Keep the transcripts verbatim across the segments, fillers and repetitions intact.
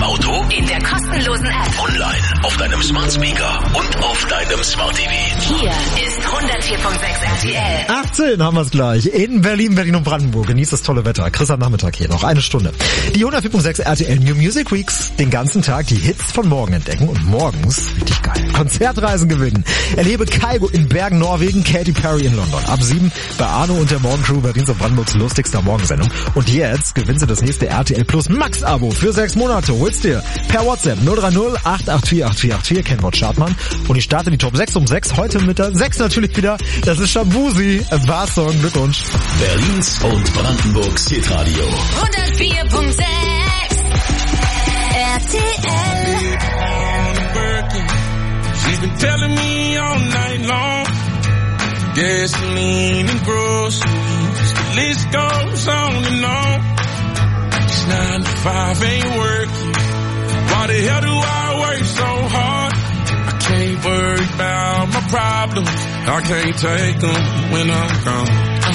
Auto, in der kostenlosen App, online, auf deinem Smart Speaker und auf deinem Smart T V. Hier ist hundertvier Komma sechs R T L. achtzehn haben wir es gleich. In Berlin, Berlin und Brandenburg. Genießt das tolle Wetter. Chris am Nachmittag hier noch. Eine Stunde. Die hundertvier Komma sechs R T L New Music Weeks. Den ganzen Tag die Hits von morgen entdecken und morgens, richtig geil, Konzertreisen gewinnen. Erlebe Kygo in Bergen, Norwegen, Katy Perry in London. Ab sieben bei Arno und der Morgencrew, Berlins und Brandenburgs lustigster Morgensendung. Und jetzt gewinnst du das nächste R T L Plus Max-Abo für sechs Monate. Holst dir per WhatsApp null drei null acht acht vier acht vier acht vier, Kennwort Startmann. Und ich starte die Top sechs um sechs. Heute mit der sechs natürlich wieder. Das ist Shabuzi. Barsong. Glückwunsch. Berlins und Brandenburgs Hitradio. hundertvier Komma sechs R T L. She's been telling me all night long. Gasoline and groceries. The list goes on and on. It's nine to five ain't working. Why the hell do I work so hard? I can't worry about my problems. I can't take them when I'm gone.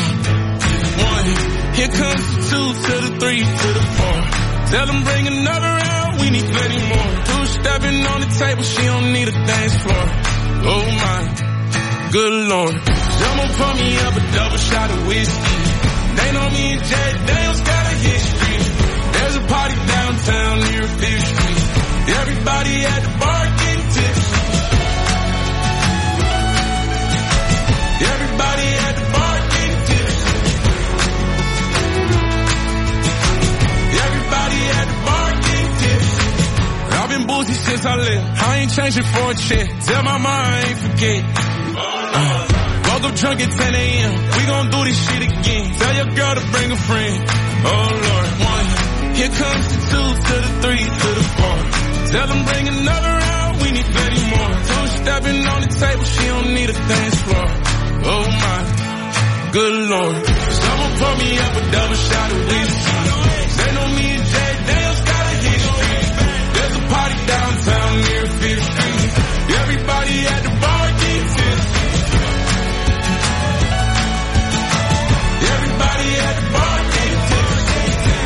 One, here comes the two to the three to the four. Tell them bring another round, we need plenty more. Two stepping on the table, she don't need a dance floor. Oh my, good lord. Someone pour me up a double shot of whiskey. They know me and Jack Daniels got a history. There's a party downtown near Fifth Street. Everybody at the bar getting tipsy. Everybody at the bar getting tipsy. Everybody at the bar getting tipsy. I've been boozy since I left. I ain't changing for a check. Tell my mom I ain't forget. Uh, woke up drunk at ten a.m. We gon' do this shit again. Tell your girl to bring a friend. Oh Lord, one. Here comes the two to the three to the four. Tell them bring another round, we need plenty more. Two stepping on the table, she don't need a dance floor. Oh my, good lord. Someone pour me up a double shot of whiskey. They know me and Jay Daniels got a history. There's a party downtown near Fifth Street. Everybody at the bar getting tipsy. Everybody at the bar getting tipsy.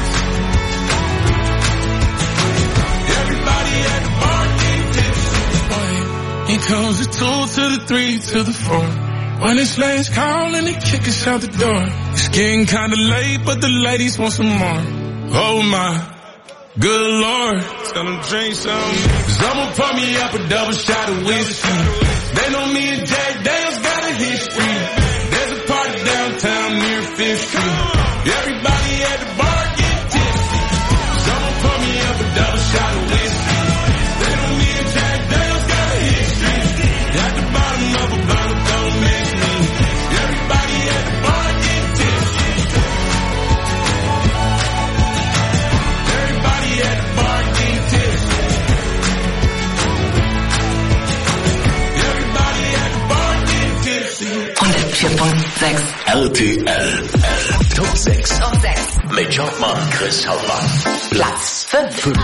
Everybody at the bar getting tipsy. Here comes the two to the three to the four. When it's last call and they kick us out the door. It's getting kinda late, but the ladies want some more. Oh my, good lord. Tell them drink some. Someone pour me up a double shot of whiskey. They know me and Jack Daniels got a history. There's a party downtown near Fifth Street. Everybody at the bar get tipsy. Someone pour me up a double shot of whiskey. They know me and Jack Daniels got a history. At the bottom of a bottle, don't mix me. Everybody at the bar get tipsy. Everybody at the bar get tipsy. Everybody at the bar get tipsy. hundertvier Komma sechs R T L Top sechs. Top sechs. Mit Jobmann Chris Hauptmann. Platz fünf.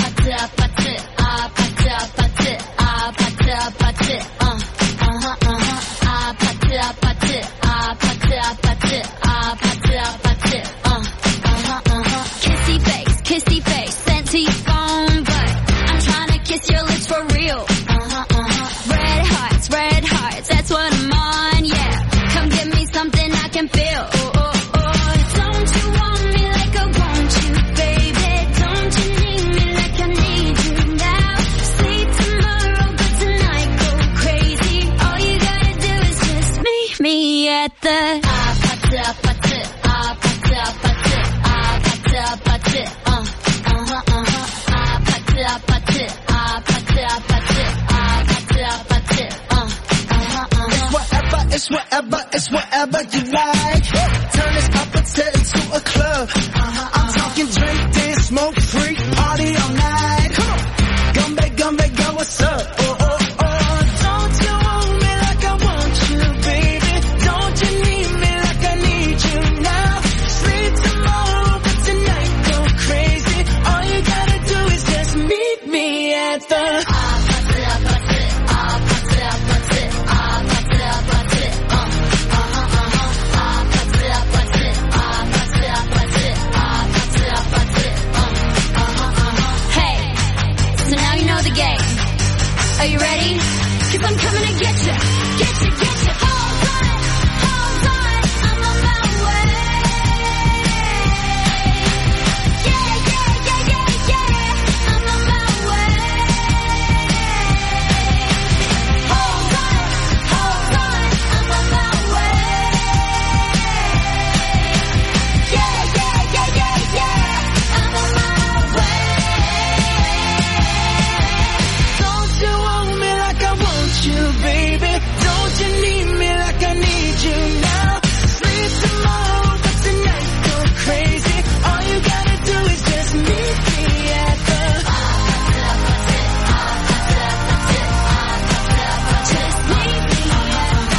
Kissy face, kissy face, sent to your phone, but I'm trying to kiss your lips for real. Red hearts, red hearts, that's what I'm on, yeah. Come give me something I can feel. Oh, oh, oh. Don't you want me like I want you, baby? Don't you need me like I need you now? Sleep tomorrow, but tonight go crazy. All you gotta do is just meet me at the It's whatever, it's whatever you like. Turn this opposite into a club. I'm talking drink, dance, smoke, freak, party all night. Gumbe, gumbe, go, what's up? Oh, oh, oh. Don't you want me like I want you, baby? Don't you need me like I need you now? Sleep tomorrow, but tonight go crazy. All you gotta do is just meet me at the Are you ready? Cause I'm coming to get you, get you, get you. Hold on, hold on, I'm on my way. Yeah, yeah, yeah, yeah, yeah, I'm on my way. Hold on, hold on, I'm on my way. Yeah, yeah, yeah, yeah, yeah, I'm on my way. Don't you want me like I want you, baby? Don't you need me like I need you now? Sleep tomorrow, but tonight go crazy. All you gotta do is just meet me at the Just meet me at the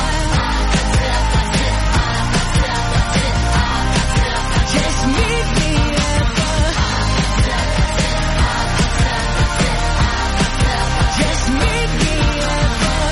Just meet me at the Just meet me at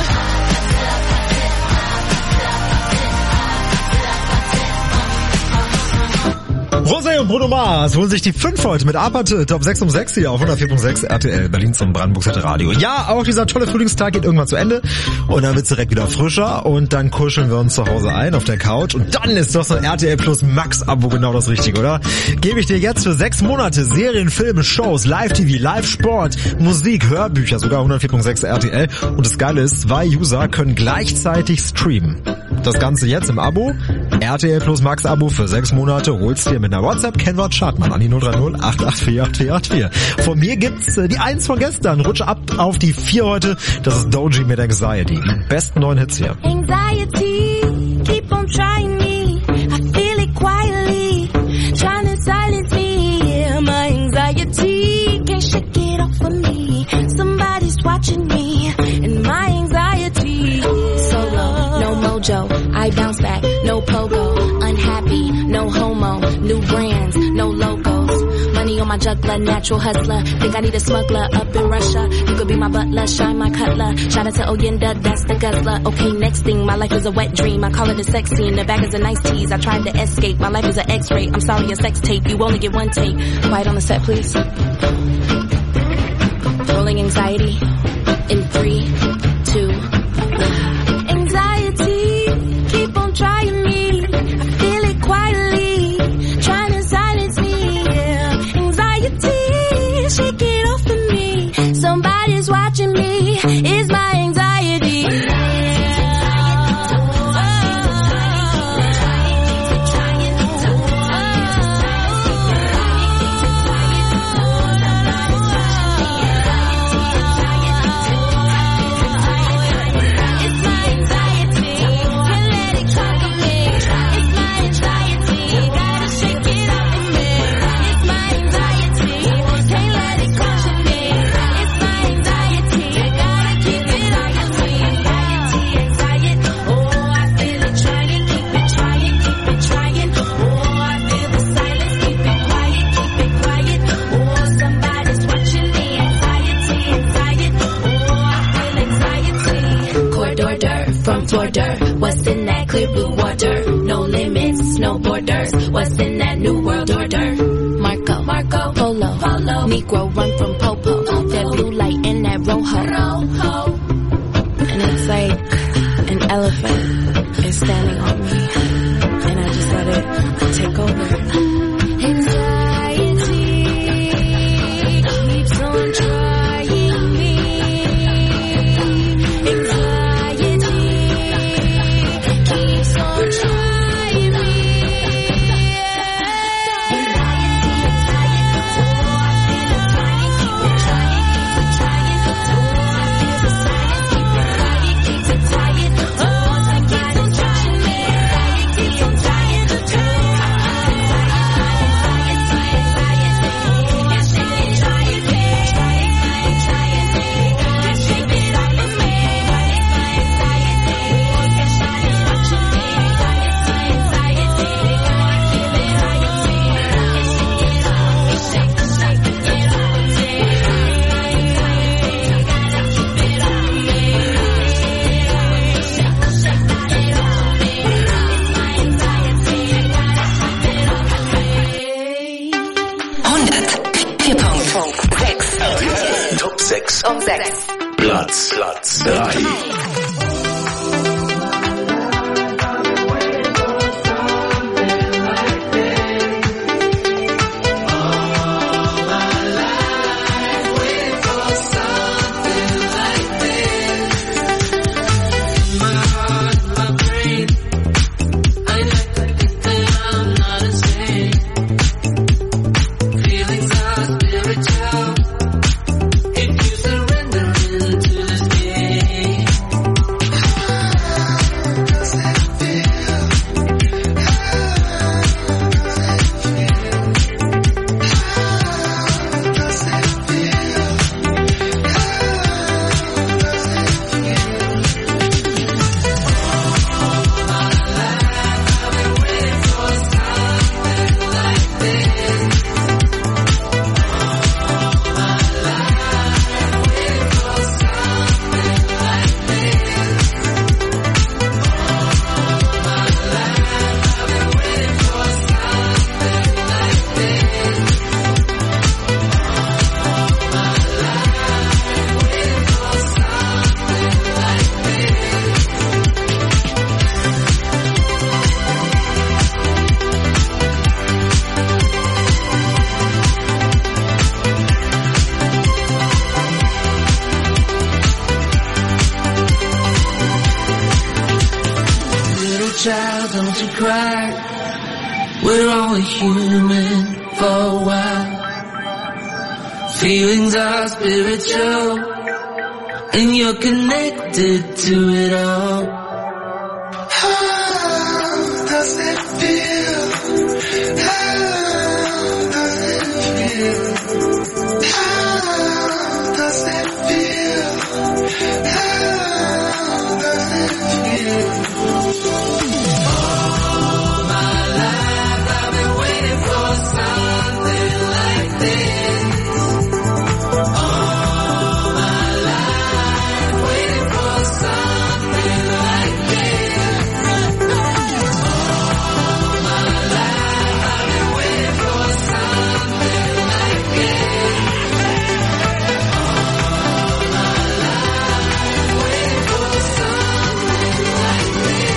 Rosé und Bruno Mars holen sich die fünf heute mit Apathe, Top sechs um sechs hier auf hundertvier Komma sechs R T L, Berlin zum Brandenburgs Radio. Ja, auch dieser tolle Frühlingstag geht irgendwann zu Ende und dann wird's direkt wieder frischer und dann kuscheln wir uns zu Hause ein auf der Couch und dann ist doch so ein R T L Plus Max Abo genau das Richtige, oder? Gebe ich dir jetzt für sechs Monate Serien, Filme, Shows, Live-T V, Live-Sport, Musik, Hörbücher, sogar hundertvier Komma sechs R T L und das Geile ist, zwei User können gleichzeitig streamen. Das Ganze jetzt im Abo, R T L Plus Max Abo für sechs Monate, holst dir mit einer WhatsApp-Kennwort Schartmann an die null drei null acht acht vier acht vier acht vier. Von mir gibt's äh, die eins von gestern, rutsch ab auf die vier heute, das ist Doji mit Anxiety. Die besten neuen Hits hier. Anxiety, keep on trying me. I feel it quietly, trying to silence me. Yeah, my anxiety can't shake it off of me. Somebody's watching me, and my anxiety. Solo, no mojo, I bounce back, no pogo. Unhappy, no homo, new brands, no logos. Money on my juggler, natural hustler. Think I need a smuggler up in Russia. You could be my butler, shine my cutler. Shout out to Oyenda, that's the guzzler. Okay, next thing, my life is a wet dream. I call it a sex scene, the back is a nice tease. I tried to escape, my life is an x-ray. I'm sorry, a sex tape, you only get one take. Quiet on the set, please. Rolling anxiety in three, two, one. Anxiety, keep on trying me. I feel it quietly, trying to silence me. Yeah, anxiety, shake it off of me. Somebody's watching me. It's my anxiety. From border, what's in that clear blue water? No limits, no borders. What's in that new world order? Marco, Marco, Polo, Polo. Negro run from Popo. That blue light in that rojo. Rojo. And it's like an elephant is standing on me, and I just let it take over. Anxiety keeps on trying me. Anxiety keeps on trying me. hundertvier Komma sechs. Top sechs. Um sechs. Platz, Platz drei. child, don't you cry. We're all human for a while. Feelings are spiritual, and you're connected to it all. How does it feel? How does it feel? How does it feel? How does it feel? All my life I've been waiting for something like this. All my life waiting for something like this. All my life I've been waiting for something like this. All my life waiting for something like this.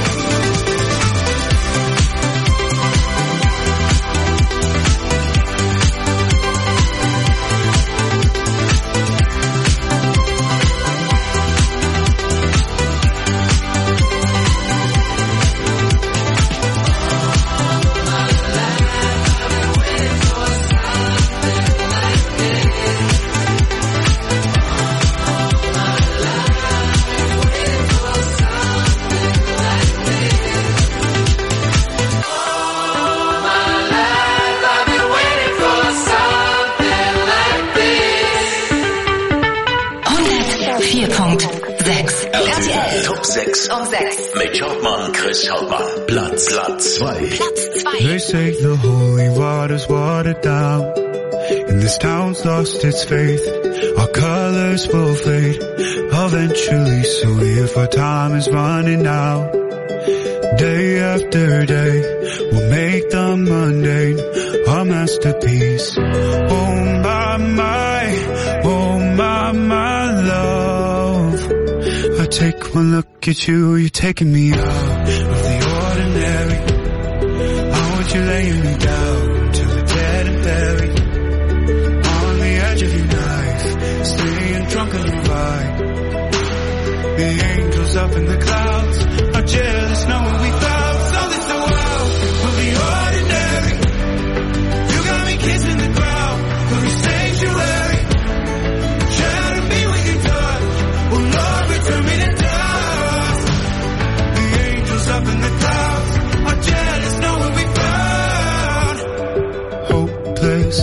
hundertvier Komma sechs R T L. Top sechs Um sechs. mit Hauptmann Chris Hauptmann. Platz, Platz zwei. Platz zwei. They say the holy water's watered down, and this town's lost its faith. Our colors will fade eventually, so if our time is running out, day after day, we'll make the mundane our masterpiece. Oh my, my, oh my, my love. I take one look at you, you're taking me out of the ordinary. I want you laying me down to the dead and buried, on the edge of your knife, staying drunk on your ride. The angels up in the clouds are jealous knowing we found something so wild. We'll be ordinary. You got me kissing the ground, we'll be sanctuary. Trying to be with you, touch. Oh Lord, return me to dust. The angels up in the clouds are jealous knowing we found hopeless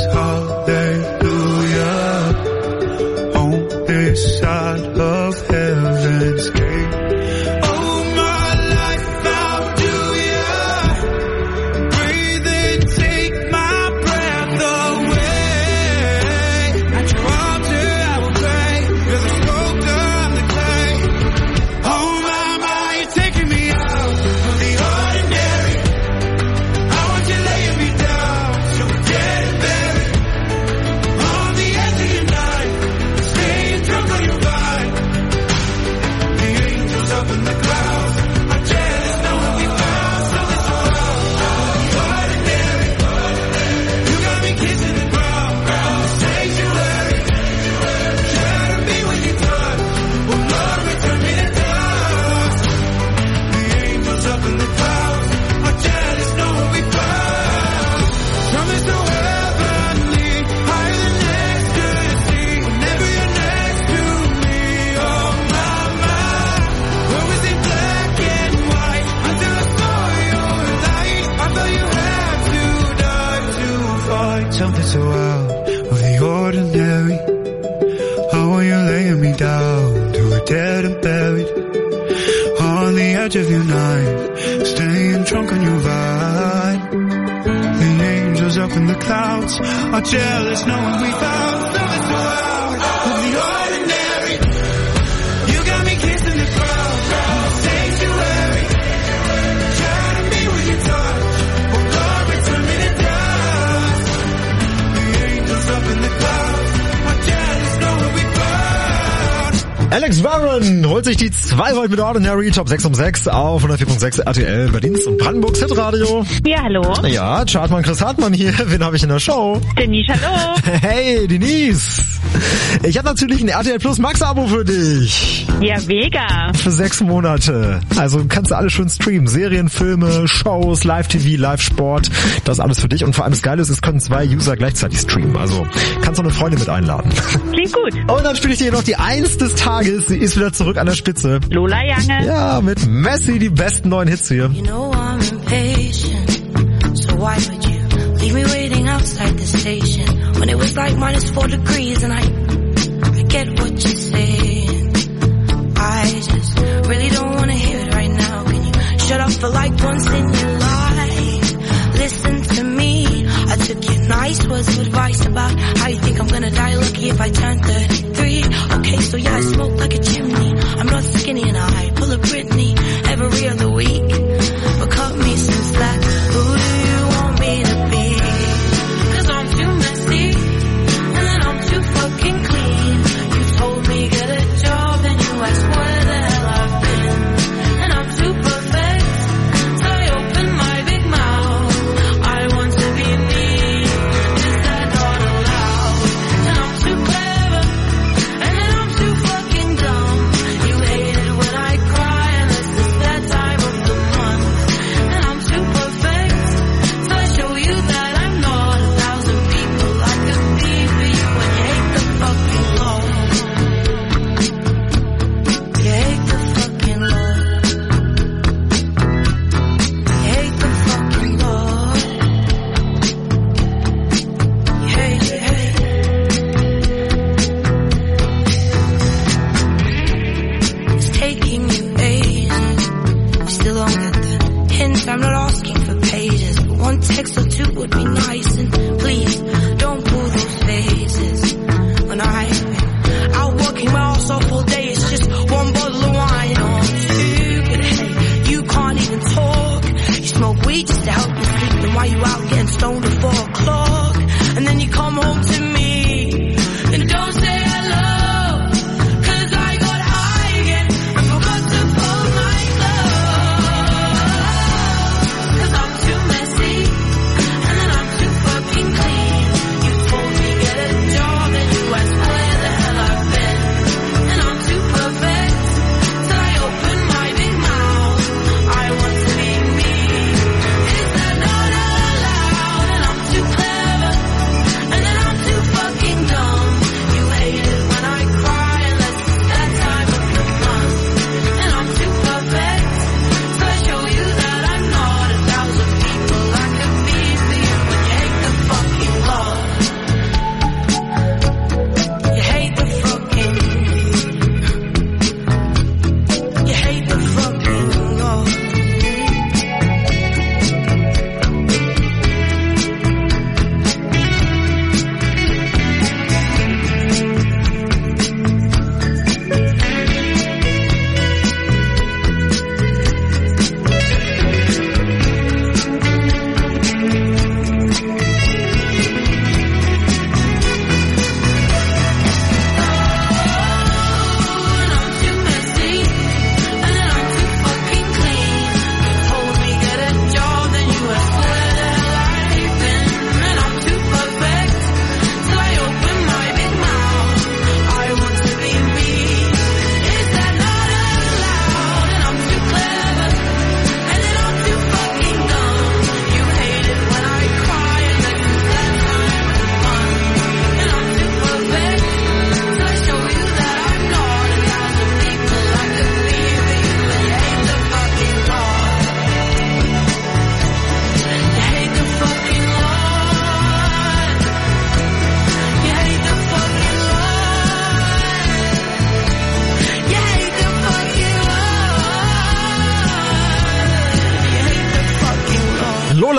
hallelujah on this side of heaven's gate. Oh my life, how do ya breathe and take my breath away? At your altar I will pray, you're the sculptor, I'm the clay. Oh my, my, you're taking me out of the ordinary. I want you laying me down, so we're dead and buried, on the edge of your night, staying drunk on your vine. night, staying drunk on your vibe. The angels up in the clouds are jealous knowing we found something so out of the ordinary. You got me kissing the crowd, sanctuary. Try to be with your touch, oh Lord, return me to dust. The angels up in the clouds are jealous knowing we found. Alex Warren holt sich die zwei heute mit Ordinary, Top sechs um sechs auf hundertvier Komma sechs R T L, Berlins und Brandenburgs Hitradio. Ja, hallo. Ja, Chartmann Chris Hartmann hier. Wen habe ich in der Show? Denise, hallo. Hey, Denise. Ich habe natürlich ein R T L Plus Max-Abo für dich. Ja, mega. Für sechs Monate. Also kannst du alles schön streamen. Serien, Filme, Shows, Live-T V, Live-Sport. Das ist alles für dich. Und vor allem das Geile ist, es können zwei User gleichzeitig streamen. Also kannst du eine Freundin mit einladen. Klingt gut. Und dann spiele ich dir hier noch die Eins des Tages. Sie ist wieder zurück an der Spitze. Lola Jange. Ja, mit Messi die besten neuen Hits hier. You know I'm impatient, so why would you leave me waiting outside the station when it was like minus four degrees and I, I get what you're saying. I just really don't want to hear it right now. Can you shut up for like once in your life? Listen to me. I took your nice words of advice about how you think I'm gonna die lucky if I turn thirty-three. Okay, so yeah, I smoke like a chimney. I'm not skinny and I pull a Britney every other week. But cut me some slack. Who do you want me to be? Cause I'm too messy and then I'm too fucking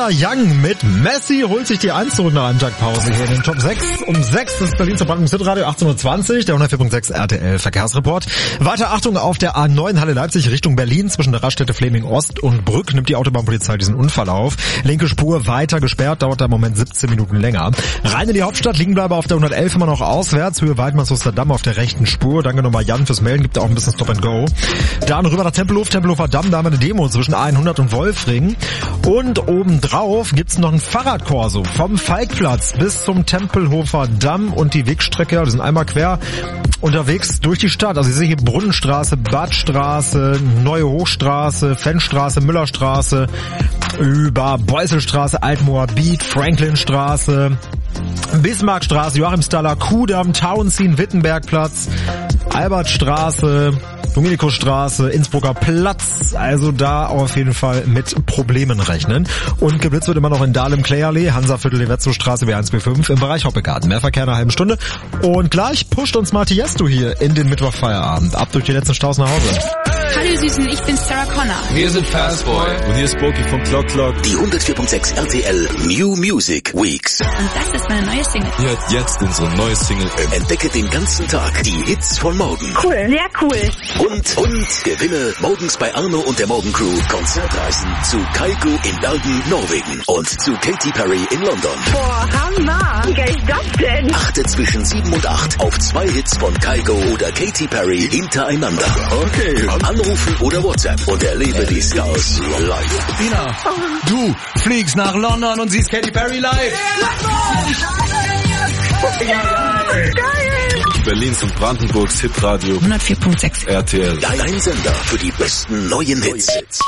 Lotta Young mit Messi holt sich die eins zurück nach einem Tag Pause hier in den Top sechs. Um sechs ist Berlin zur Brandung Hitradio achtzehn Uhr zwanzig, der hundertvier Punkt sechs R T L Verkehrsreport. Weiter Achtung auf der A neun Halle Leipzig Richtung Berlin zwischen der Raststätte Fleming Ost und Brück nimmt die Autobahnpolizei diesen Unfall auf. Linke Spur weiter gesperrt, dauert da im Moment siebzehn Minuten länger. Rein in die Hauptstadt, Liegenbleiber auf der hundertelf immer noch auswärts, Höhe Weidmanns-Oster Damm auf der rechten Spur. Danke nochmal Jan fürs Melden, gibt da auch ein bisschen Stop and Go. Dann rüber nach Tempelhof, Tempelhofer Damm, da haben wir eine Demo zwischen hundert und Wolfring. Und obendrauf gibt's noch ein Fahrradkorso vom Falkplatz bis zum Tempelhofer Damm und die Wegstrecke, die sind einmal quer unterwegs durch die Stadt. Also ich sehe hier Brunnenstraße, Badstraße, Neue Hochstraße, Fennstraße, Müllerstraße, über Beuselstraße, Altmoabit, Franklinstraße, Bismarckstraße, Joachimsthaler, Kudamm, Tauentzien, Wittenbergplatz, Albertstraße, Dominikusstraße, Innsbrucker Platz, also da auf jeden Fall mit Problemen rechnen. Und geblitzt wird immer noch in Dahlem-Kleyerlee, Hansaviertel, Levetzow-Straße, B eins B fünf im Bereich Hoppegarten. Mehr Verkehr in einer halben Stunde. Und gleich pusht uns mal Tiesto hier in den Mittwochfeierabend. Ab durch die letzten Staus nach Hause. Hallo ihr Süßen, ich bin Sarah Connor. Wir sind Fastboy. Und hier ist Boki von Clock Clock. Die hundertvier Punkt sechs R T L New Music Weeks. Und das ist meine neue Single. Hört jetzt unsere neue Single. Entdecke den ganzen Tag die Hits von morgen. Cool, sehr cool. Und, und gewinne morgens bei Arno und der Morgencrew Konzertreisen zu Kygo in Bergen, Norwegen und zu Katy Perry in London. Boah, Hammer. Wie geil ist das denn? Achte zwischen sieben und acht auf zwei Hits von Kygo oder Katy Perry hintereinander. Okay. Anrufen oder WhatsApp und erlebe die Stars live. Dina, du fliegst nach London und siehst Katy Perry live. Berlins und Brandenburgs Hitradio hundertvier Punkt sechs R T L. Dein Sender für die besten neuen Hits.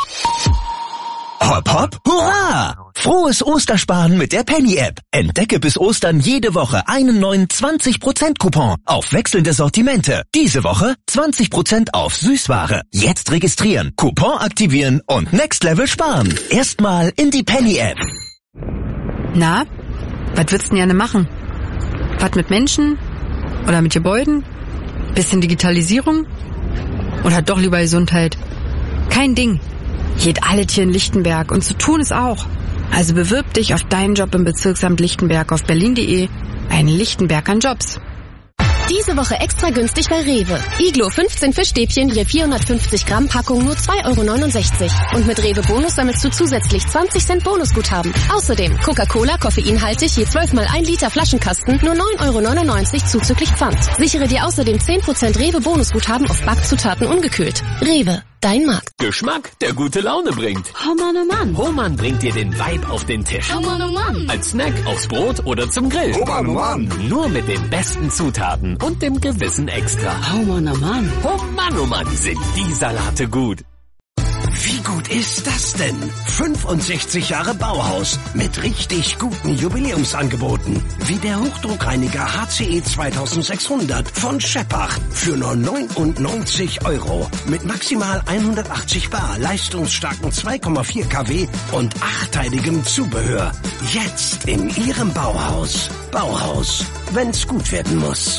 Hopp, hopp, hurra! Frohes Ostersparen mit der Penny-App. Entdecke bis Ostern jede Woche einen neuen zwanzig Prozent Coupon auf wechselnde Sortimente. Diese Woche zwanzig Prozent auf Süßware. Jetzt registrieren, Coupon aktivieren und Next Level sparen. Erstmal in die Penny-App. Na, was würdest du denn gerne machen? Was mit Menschen? Oder mit Gebäuden? Bisschen Digitalisierung? Oder doch lieber Gesundheit? Kein Ding. Geht alles hier in Lichtenberg und zu tun ist auch. Also bewirb dich auf deinen Job im Bezirksamt Lichtenberg auf berlin punkt de. Ein Lichtenberg an Jobs. Diese Woche extra günstig bei Rewe. Iglo fünfzehn Fischstäbchen, je vierhundertfünfzig Gramm Packung nur zwei Euro neunundsechzig. Und mit Rewe Bonus sammelst du zusätzlich zwanzig Cent Bonusguthaben. Außerdem Coca-Cola koffeinhaltig je zwölf mal ein Liter Flaschenkasten nur neun Euro neunundneunzig zuzüglich Pfand. Sichere dir außerdem zehn Prozent Rewe Bonusguthaben auf Backzutaten ungekühlt. Rewe. Dein Markt. Geschmack, der gute Laune bringt. Oh Mann, oh Mann. Hohmann bringt dir den Vibe auf den Tisch. Oh Mann, oh Mann. Als Snack aufs Brot oder zum Grill. Oh Mann, oh Mann. Nur mit den besten Zutaten und dem gewissen Extra. Oh Mann, oh Mann. Oh Mann, oh Mann, sind die Salate gut. Wie gut ist das denn? fünfundsechzig Jahre Bauhaus mit richtig guten Jubiläumsangeboten. Wie der Hochdruckreiniger H C E zweitausendsechshundert von Scheppach für nur neunundneunzig Euro. Mit maximal hundertachtzig Bar, leistungsstarken zwei Komma vier Kilowatt und achtteiligem Zubehör. Jetzt in Ihrem Bauhaus. Bauhaus, wenn's gut werden muss.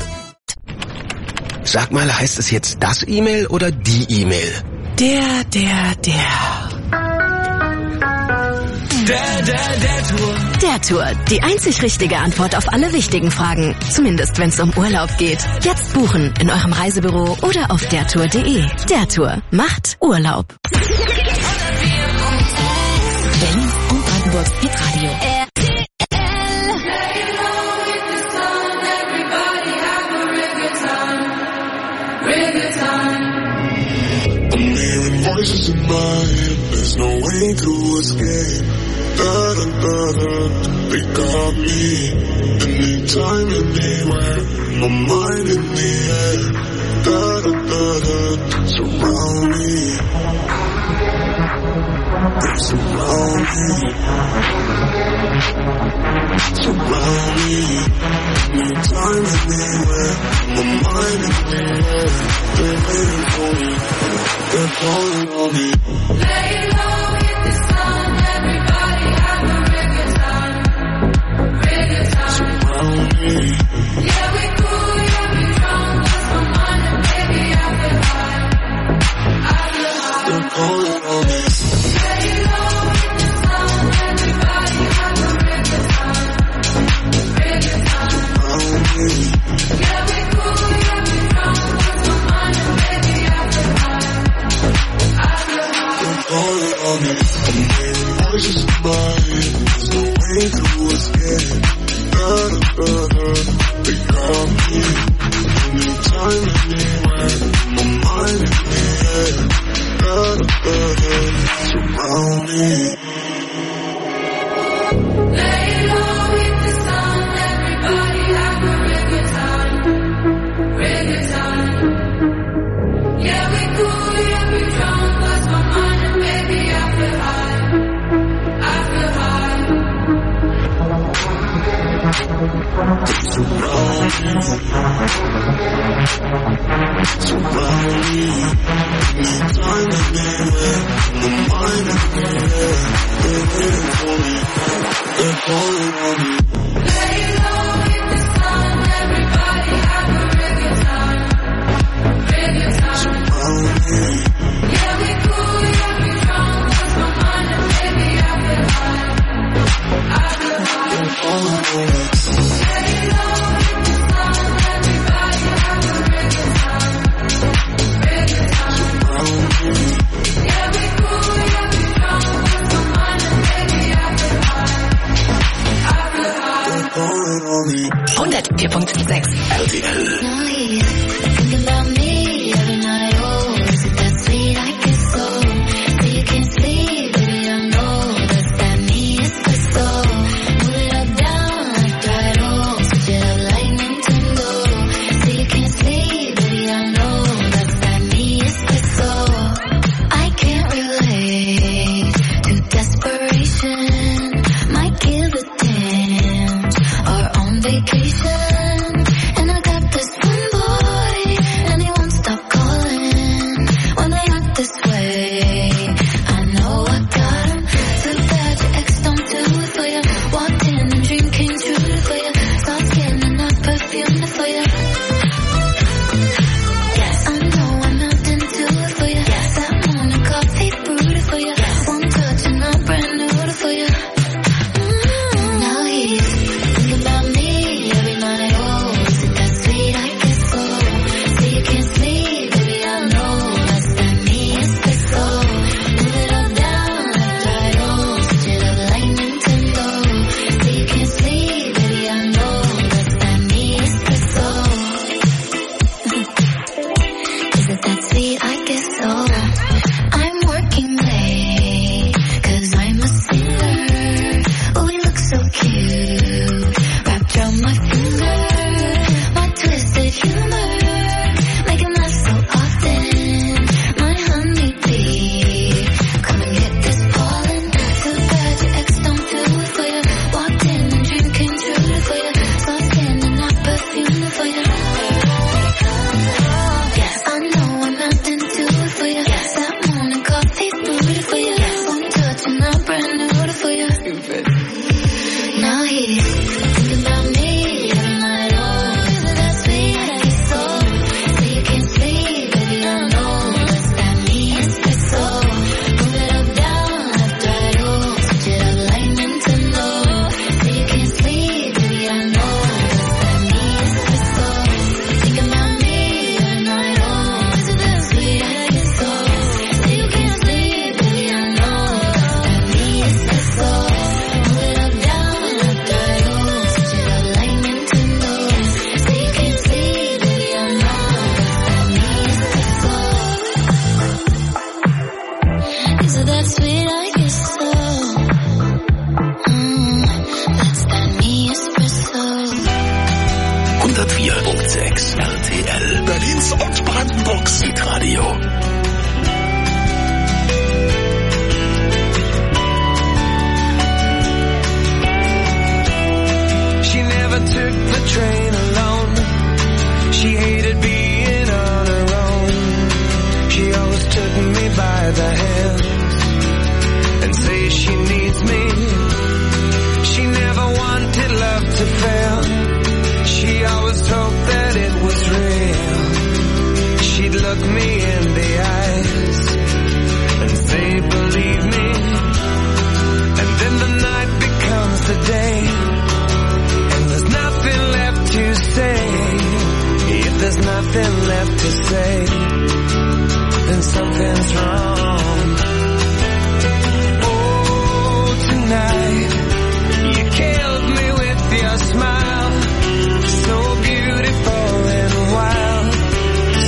Sag mal, heißt es jetzt das E-Mail oder die E-Mail? Der, der, der. Der, der, der Tour. Der Tour. Die einzig richtige Antwort auf alle wichtigen Fragen. Zumindest wenn es um Urlaub geht. Jetzt buchen in eurem Reisebüro oder auf dertour punkt de. Der Tour macht Urlaub. Berlin und Brandenburgs Hitradio. Voices in my head, there's no way to escape. Da da da da, they got me. Anytime, anywhere, my mind in the air. Da da da da, surround me. They surround me. Surround me. Anytime, anywhere, my mind in the air. They're waiting for me. They're calling on me. Lay low, hit the sun, everybody have a real good time. Real good time. Surround me. Yeah, we cool, yeah, we drunk, lost my mind, and baby, I feel high. I feel high. They're calling on me. Lay low, hit the sun, everybody hundertvier Komma sechs R T L. hundertvier Komma sechs R T L. Berlins und Brandenburgs Hitradio. She never took the train alone. She hated being on her own. She always took me by the hand and say she needs me. She never wanted love to fail. She always hoped that it was real. She'd look me in the eyes and say, believe me. And then the night becomes the day, and there's nothing left to say. If there's nothing left to say, then something's wrong. Oh, tonight you killed me with your smile, so beautiful and wild,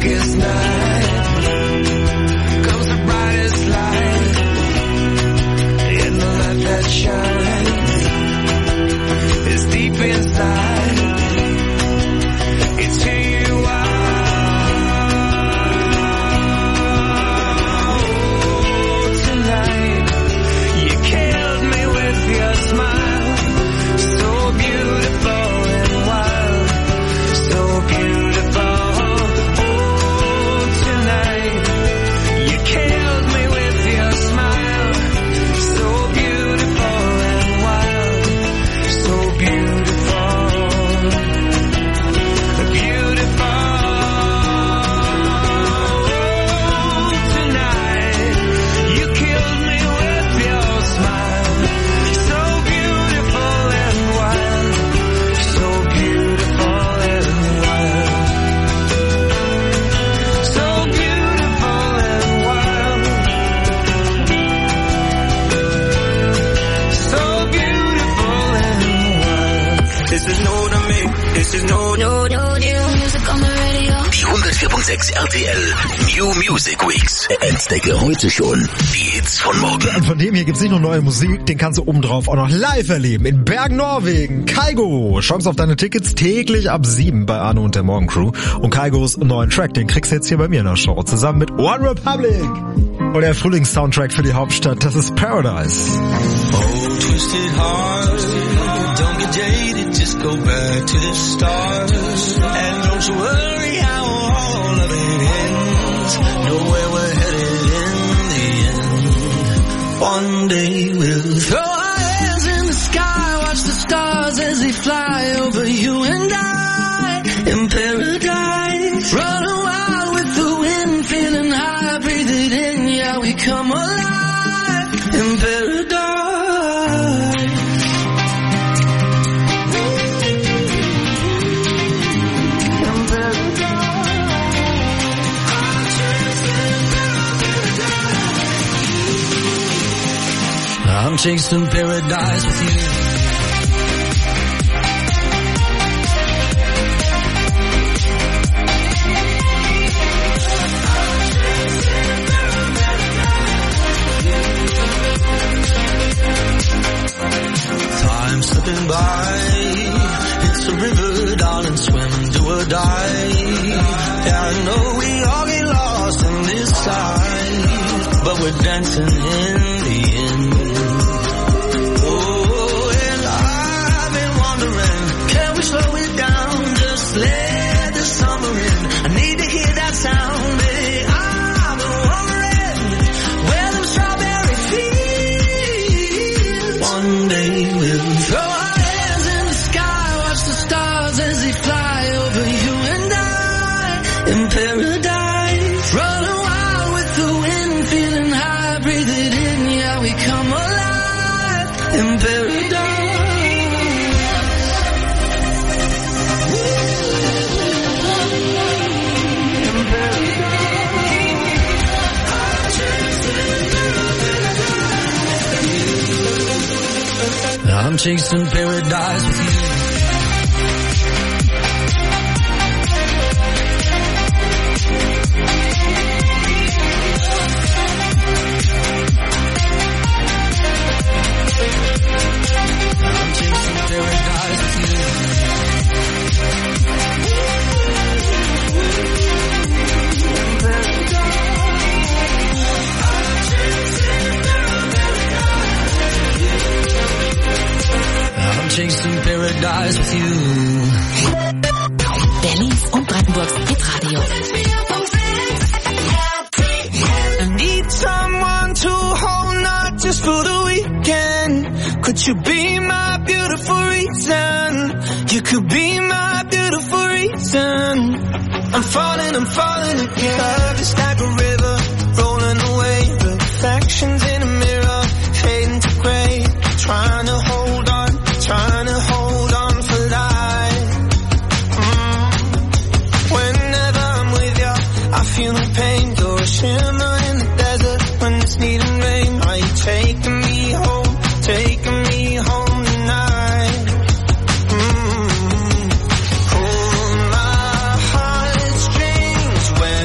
darkest night comes the brightest light, and the light that shines is deep inside. It's who you are. Oh, tonight you killed me with your smile, so beautiful and wild, so beautiful. Oh, tonight you killed me with your smile, so beautiful and wild, so beautiful, beautiful. Oh, tonight you killed me with your smile, so beautiful and wild, so beautiful and wild, so beautiful and wild, so beautiful and wild. This is no to me, this is no, no, no, new music on the radio. Die hundertvier Komma sechs R T L New Music Weeks. Entdecke heute schon die Hits von morgen. Und von dem hier gibt's nicht nur neue Musik, den kannst du obendrauf auch noch live erleben. In Bergen, Norwegen. Kaigo. Chance auf deine Tickets täglich ab sieben bei Arno und der Morgencrew. Und Kaigos neuen Track, den kriegst du jetzt hier bei mir in der Show. Zusammen mit One Republic. Und der Frühlings-Soundtrack für die Hauptstadt, das ist Paradise. Oh, twisted heart, don't get jaded, just go back to the start. And don't you worry how all of it ends. Know where we're headed in the end. One day we'll throw our hands in the sky, watch the stars as they fly over you and I. In paradise, running wild with the wind, feeling high, breathe it in, yeah, we come alive. In paradise. I'm chasing paradise with you. Time slipping by, it's a river, darling, swim, do or die. Yeah, I know we all get lost in this side, but we're dancing in the end. Slow it down, just let the summer in. I need to hear that sound, baby. I've been wondering where them strawberry fields. One day we'll throw our hands in the sky, watch the stars as they fly over you and I. In paradise, running wild with the wind, feeling high, breathe it in, yeah, we come alive. In paradise. I'm chasing paradise with you. I'm chasing paradise with you. I'm chasing paradise with you. Berlins und Brandenburgs Hitradio. I need someone to hold, not just for the weekend. Could you be my beautiful reason? You could be my beautiful reason. I'm falling, I'm falling again. Love is like a river, rolling away. Reflections in a mirror, fading to gray. Trying to hold on, trying to hold on for life. Mm. Whenever I'm with you, I feel the pain. You're a shimmer in the desert when it's needing rain. Are you taking me home, taking me home tonight? Mm. Pull my heartstrings when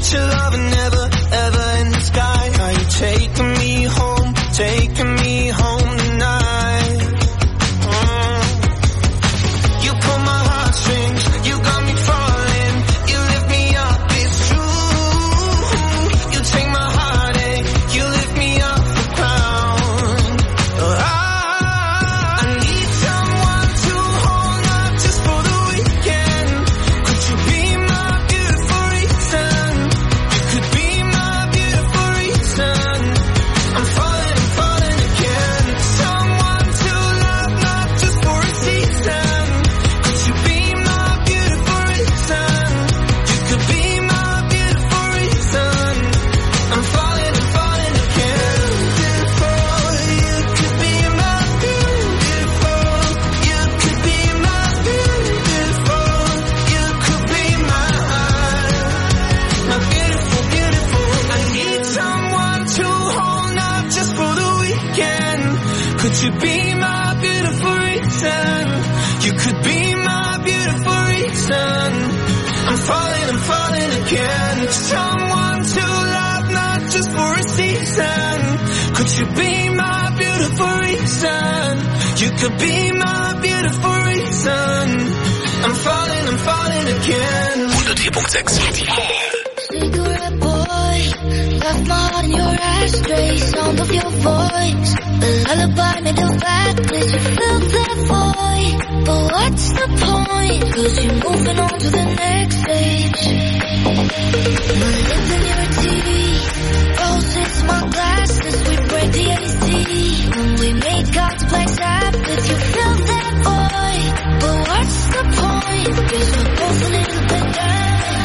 that your love never, ever in the sky. Are you taking me home, taking me home tonight? Mm. You pull my heartstrings, you got me falling. You lift me up, it's true. You take my heartache, you lift me off the ground. Oh, I, I need someone to hold up just for the weekend. Could you be my beautiful reason? You could be my beautiful reason. I'm falling, I'm falling again. Someone to love, not just for a season. Could you be my beautiful reason? You could be my beautiful reason. I'm falling, I'm falling again. Beautiful, you could be my beautiful. You could be my beautiful. You could be my, my beautiful, beautiful. I need someone to hold up just for the weekend. Could you be my beautiful reason? You could be my beautiful reason. I'm falling, I'm falling again. Someone to love, not just for a season. Could you be my beautiful reason? You could be my beautiful reason. I'm falling, I'm falling again. hundertvier Komma sechs. Cigarette boy, left my heart in your ashtray. Sound of your voice, the lullaby made of badness. You filled that void, but what's the point? Cause you're moving on to the next stage. My lips in your teeth, roses my glasses. We break the A C when we make God's place habits. You filled that void, but what's the point? Cause we're both a little bit down.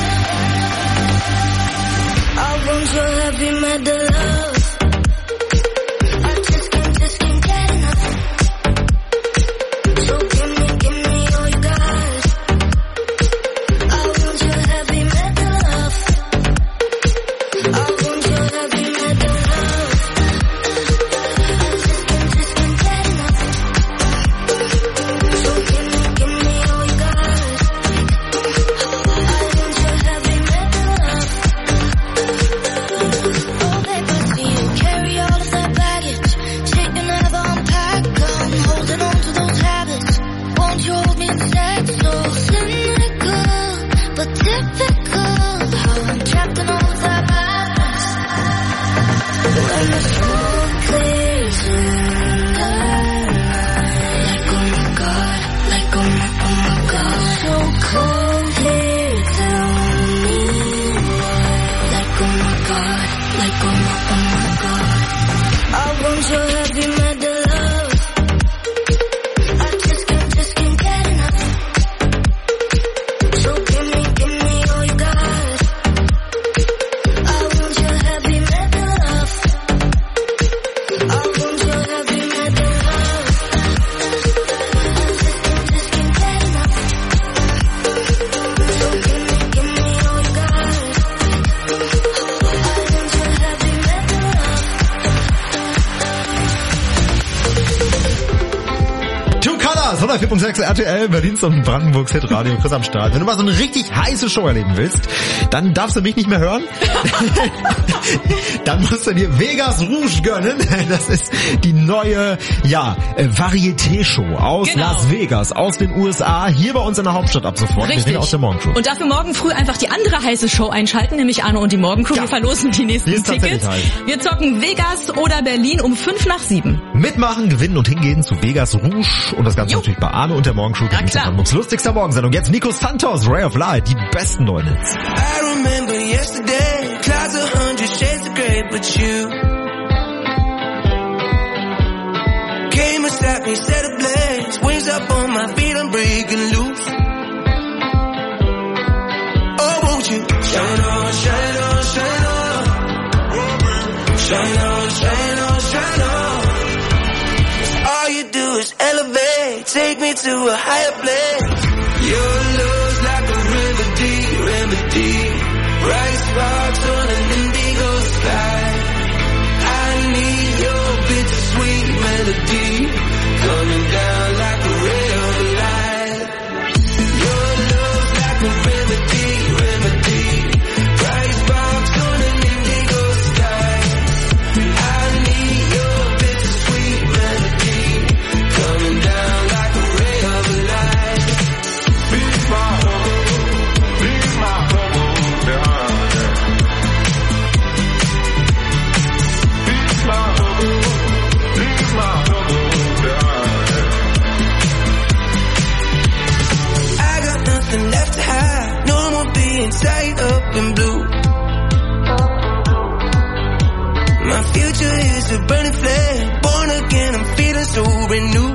I want your heavy metal love. I just can't, just can't get enough. So give me, give me all you got. I want your heavy metal love. I want your heavy metal love. I just can't, just can't get enough. So give me, give me all you got. I want your heavy metal love. Oh baby, see you carry all of that baggage. Shit you never unpack. I'm holding on to those habits. Won't you hold me instead? So cynical, but typical. How I'm trapped in all of that madness. When the smoke clears in the night, like oh my god, like oh my, oh my god. So cold here, tell me why. Like oh my god, like oh my, oh my god. I want your heavy metal love. I just can't, just can't get enough. So give me, give me all you got. I want your heavy metal love. I want your heavy metal love. I just can't, just can't get enough. So give me, give me all you got. I want your heavy metal love. Two Colors, hundertvier Komma sechs R T L, Berlins und Brandenburgs Hitradio, Chris am Start. Wenn du mal so eine richtig heiße Show erleben willst, dann darfst du mich nicht mehr hören. Dann musst du dir Vegas Rouge gönnen. Das ist die neue, ja, äh, Varieté-Show aus Genau. Las Vegas, aus den U S A, hier bei uns in der Hauptstadt ab sofort. Wir sind Richtig. aus der Morgencrew. Und dafür morgen früh einfach die andere heiße Show einschalten, nämlich Arno und die Morgencrew. Wir verlosen die nächsten Die ist tatsächlich Tickets. heiß. Wir zocken Vegas oder Berlin um fünf nach sieben. Mitmachen, gewinnen und hingehen zu Vegas Rouge und das Ganze natürlich bei Arno und der Morgencrew. Na klar. Brandenburgs lustigster Morgensendung. Jetzt Nico Santos, Ray of Light, die besten neuen Hits. I remember yesterday, clouds a hundred shades of grey, but you came and slapped me, set ablaze, wings up on my feet, I'm breaking loose. Oh, won't you shine on, shine on, shine on, shine on, shine on, shine on. 'Cause all you do is elevate, take me to a higher place. Your love's like a remedy, remedy. Bright sparks on an indigo sky. I need your bittersweet melody coming down like a ray of light. Your love's like a remedy, remedy. Bright sparks to renew.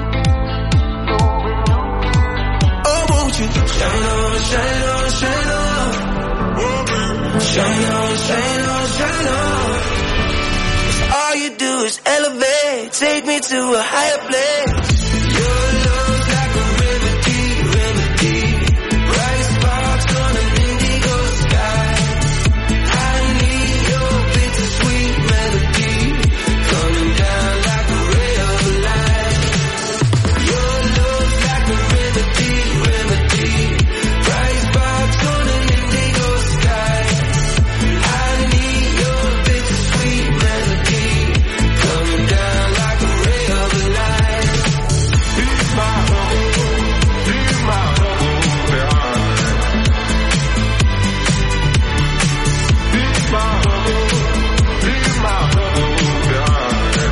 Oh, won't you shine on, shine on, shine on. Shine on, shine on, shine on. 'Cause all you do is elevate, take me to a higher place. Your love's like a remedy, remedy. Bright sparks on an indigo sky. I need your bittersweet melody coming down like a ray of light. Your love's like a remedy, remedy. Bright sparks on an indigo sky. I need your bittersweet melody coming down like a ray of light. Be my home, be my home behind. Be my home, be my home behind.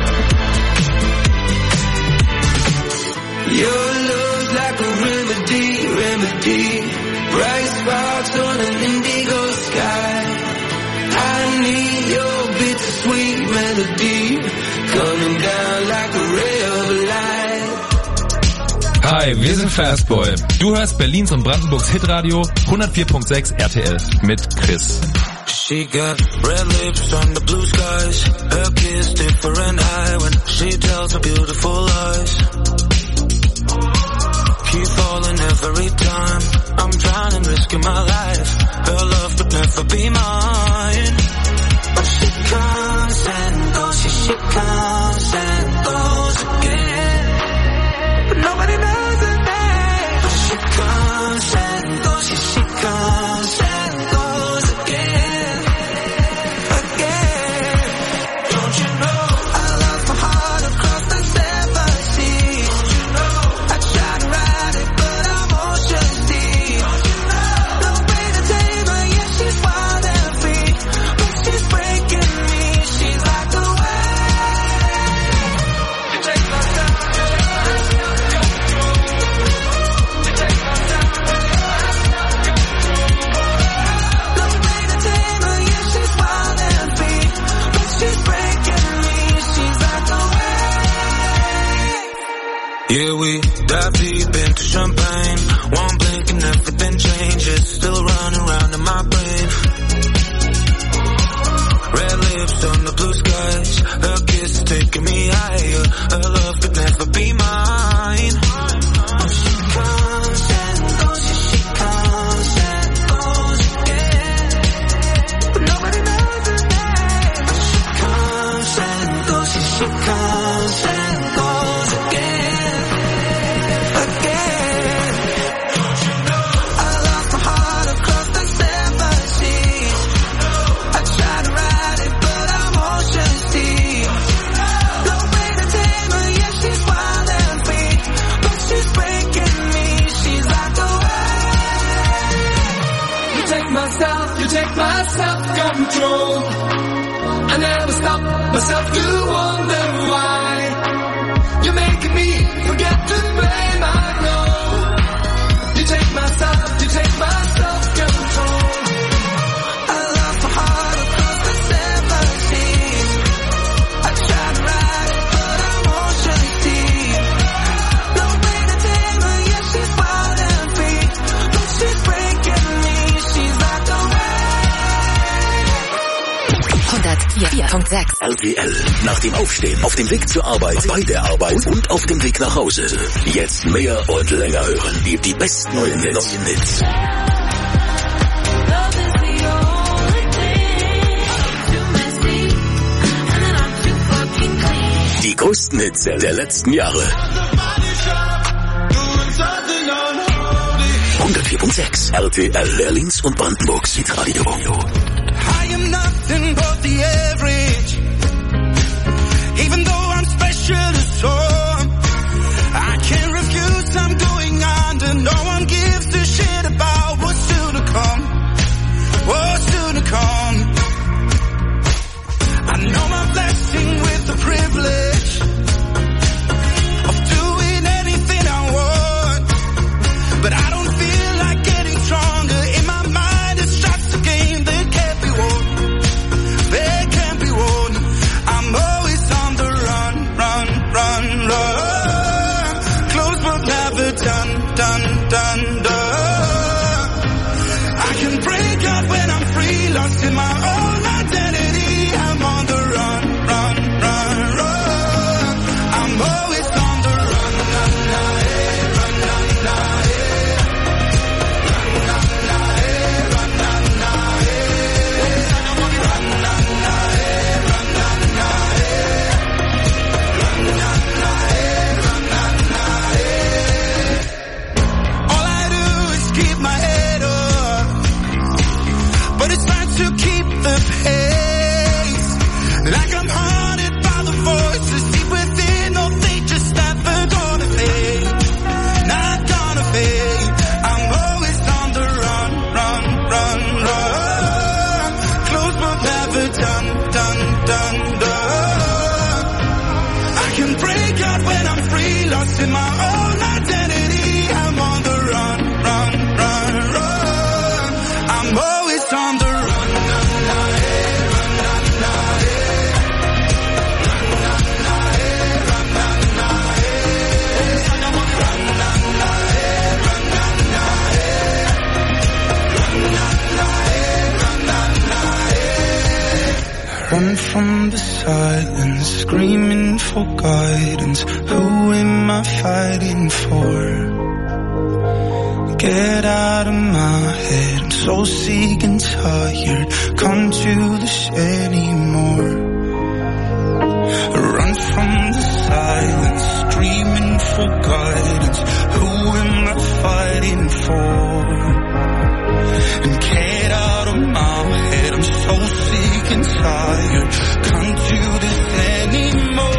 Your love's like a remedy, remedy. Bright sparks on an indigo sky. I need your bittersweet melody coming down like a ray of light. Hi, wir sind Fastboy. Du hörst Berlins und Brandenburgs Hitradio hundertvier Komma sechs R T L mit Chris. She got red lips on the blue skies. Her kiss different eye when she tells her beautiful lies. Keep falling every time I'm trying and risking my life. Her love could never be mine. But she comes and goes, she, she comes and goes again. But nobody knows her name. But she comes and goes, she, she comes and goes again. Again. Don't you know I lost my heart across the seven seas. Don't you know I tried to ride it but I'm ocean deep. Don't you know no way to tame her, yeah she's wild and free. But she's breaking me, she's like the wave. You take my time. You take my time. No way to tame her, yeah she's wild and free. But she's breaking me, she's like the wave. Yeah, we dive deep into champagne. One blink and everything changes. Still running around in my brain. Red lips on the blue skies. Her kiss is taking me higher. Her love could never be mine. Oh, she comes and goes, yeah, she comes and goes again. But nobody knows her name. But she comes and goes, yeah, she comes and goes again. Again. Don't you know I lost my heart across the seven seas. I tried to ride it but I'm ocean deep. No way to tame her, yeah she's wild and free. But she's breaking me, she's like the wave. You take my self, you take my self-control. I never stop myself to wonder why. You're making me forget to blame, I know. You take my self, you take my self-control. I lost my heart across the seven seas. I tried to ride it but I'm ocean deep. No way to tame her, yeah she's wild and free. But she's breaking me, she's like the wave. hundertvier Komma sechs R T L. Nach dem Aufstehen, auf dem Weg zur Arbeit, bei der Arbeit und auf dem Weg nach Hause. Jetzt mehr und länger hören. Die, die besten neuen Hits. Neuen Hits. Die größten Hits der letzten Jahre. hundertvier Komma sechs R T L, Berlins und Brandenburgs Hitradio. I am nothing but the average. Even though I'm special to some, I can't refuse, I'm going under. No one gives a shit about what's still to come. What's still to come. I know my blessing with the privilege of doing anything I want. But I don't feel like getting stronger. In my mind it's just a game that can't be won. That can't be won. Run from the silence, screaming for guidance. Who am I fighting for? Get out of my head, I'm so sick and tired. Can't do this anymore. Run from the silence, screaming for guidance. Who am I fighting for? And get out of my head, I'm so sick and tired. Can't do this anymore.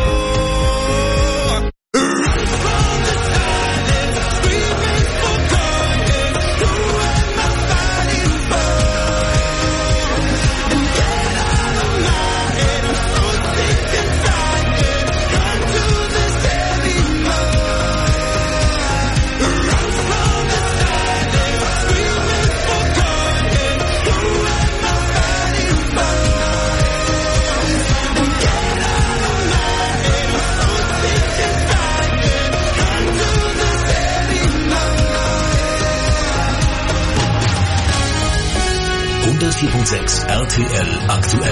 hundertvier Komma sechs R T L aktuell.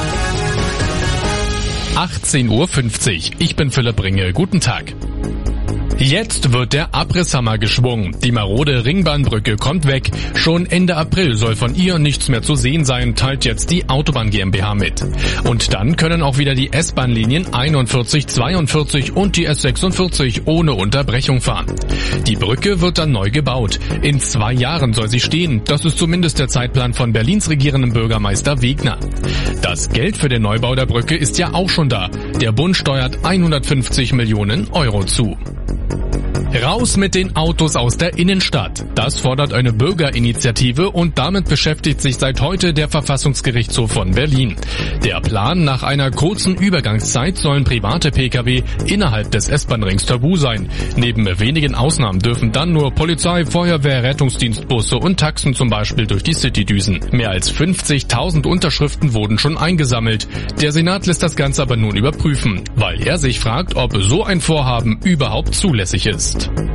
achtzehn Uhr fünfzig. Ich bin Philipp Ringe. Guten Tag. Jetzt wird der Abrisshammer geschwungen. Die marode Ringbahnbrücke kommt weg. Schon Ende April soll von ihr nichts mehr zu sehen sein, teilt jetzt die Autobahn GmbH mit. Und dann können auch wieder die S-Bahn-Linien einundvierzig, zweiundvierzig und die S sechsundvierzig ohne Unterbrechung fahren. Die Brücke wird dann neu gebaut. In zwei Jahren soll sie stehen. Das ist zumindest der Zeitplan von Berlins regierendem Bürgermeister Wegner. Das Geld für den Neubau der Brücke ist ja auch schon da. Der Bund steuert hundertfünfzig Millionen Euro zu. Raus mit den Autos aus der Innenstadt. Das fordert eine Bürgerinitiative und damit beschäftigt sich seit heute der Verfassungsgerichtshof von Berlin. Der Plan: nach einer kurzen Übergangszeit sollen private Pkw innerhalb des S-Bahn-Rings tabu sein. Neben wenigen Ausnahmen dürfen dann nur Polizei, Feuerwehr, Rettungsdienstbusse und Taxen zum Beispiel durch die City düsen. Mehr als fünfzigtausend Unterschriften wurden schon eingesammelt. Der Senat lässt das Ganze aber nun überprüfen, weil er sich fragt, ob so ein Vorhaben überhaupt zulässig ist.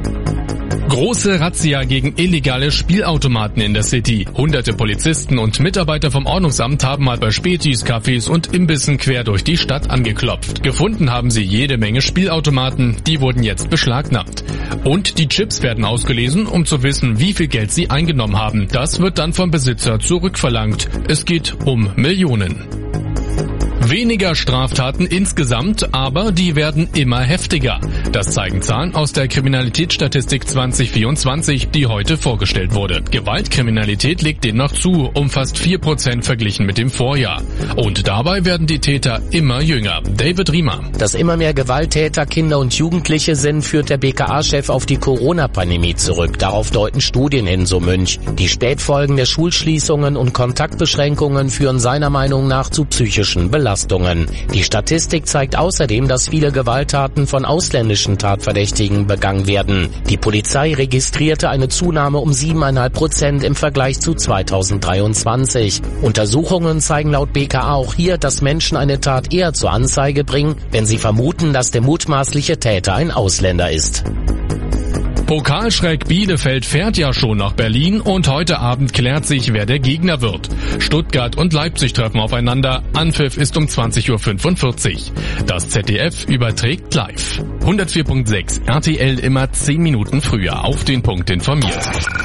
Große Razzia gegen illegale Spielautomaten in der City. Hunderte Polizisten und Mitarbeiter vom Ordnungsamt haben mal bei Spätis, Cafés und Imbissen quer durch die Stadt angeklopft. Gefunden haben sie jede Menge Spielautomaten, die wurden jetzt beschlagnahmt. Und die Chips werden ausgelesen, um zu wissen, wie viel Geld sie eingenommen haben. Das wird dann vom Besitzer zurückverlangt. Es geht um Millionen. Weniger Straftaten insgesamt, aber die werden immer heftiger. Das zeigen Zahlen aus der Kriminalitätsstatistik zwanzig vierundzwanzig, die heute vorgestellt wurde. Gewaltkriminalität legt demnach zu, um fast vier Prozent verglichen mit dem Vorjahr. Und dabei werden die Täter immer jünger. David Riemer. Dass immer mehr Gewalttäter Kinder und Jugendliche sind, führt der B K A-Chef auf die Corona-Pandemie zurück. Darauf deuten Studien hin, so Münch. Die Spätfolgen der Schulschließungen und Kontaktbeschränkungen führen seiner Meinung nach zu psychischen Belastungen. Die Statistik zeigt außerdem, dass viele Gewalttaten von ausländischen Tatverdächtigen begangen werden. Die Polizei registrierte eine Zunahme um sieben Komma fünf Prozent im Vergleich zu zweitausenddreiundzwanzig. Untersuchungen zeigen laut B K A auch hier, dass Menschen eine Tat eher zur Anzeige bringen, wenn sie vermuten, dass der mutmaßliche Täter ein Ausländer ist. Pokalschreck Bielefeld fährt ja schon nach Berlin und heute Abend klärt sich, wer der Gegner wird. Stuttgart und Leipzig treffen aufeinander. Anpfiff ist um zwanzig Uhr fünfundvierzig. Das Z D F überträgt live. hundertvier Komma sechs R T L immer zehn Minuten früher auf den Punkt informiert.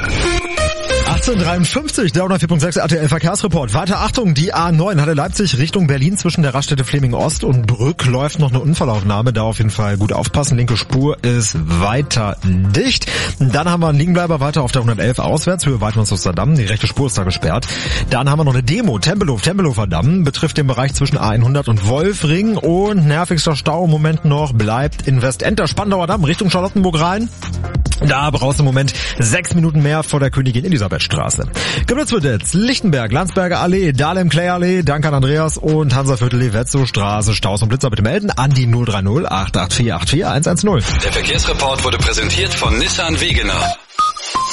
achtzehn Uhr dreiundfünfzig, der hundertvier Komma sechs R T L Verkehrsreport. Weiter Achtung, die A neun Halle Leipzig Richtung Berlin zwischen der Raststätte Fleming Ost und Brück läuft noch eine Unfallaufnahme. Da auf jeden Fall gut aufpassen. Linke Spur ist weiter dicht. Dann haben wir einen Liegenbleiber weiter auf der hundertelf auswärts, Höhe Weidmanns-Oster Damm. Die rechte Spur ist da gesperrt. Dann haben wir noch eine Demo. Tempelhof, Tempelhofer Damm betrifft den Bereich zwischen A hundert und Wolfring. Und nervigster Stau im Moment noch bleibt in Westend der Spandauer Damm Richtung Charlottenburg rein. Da brauchst du im Moment sechs Minuten mehr vor der Königin Elisabethstraße. Geblitzt wird jetzt Lichtenberg, Landsberger Allee, Dahlem-Clay-Allee, danke an Andreas und Hansaviertel, Wetzow-Straße, Staus und Blitzer bitte melden an die null drei null acht acht vier acht vier eins eins null. Der Verkehrsreport wurde präsentiert von Nissan Wegener. Entdecke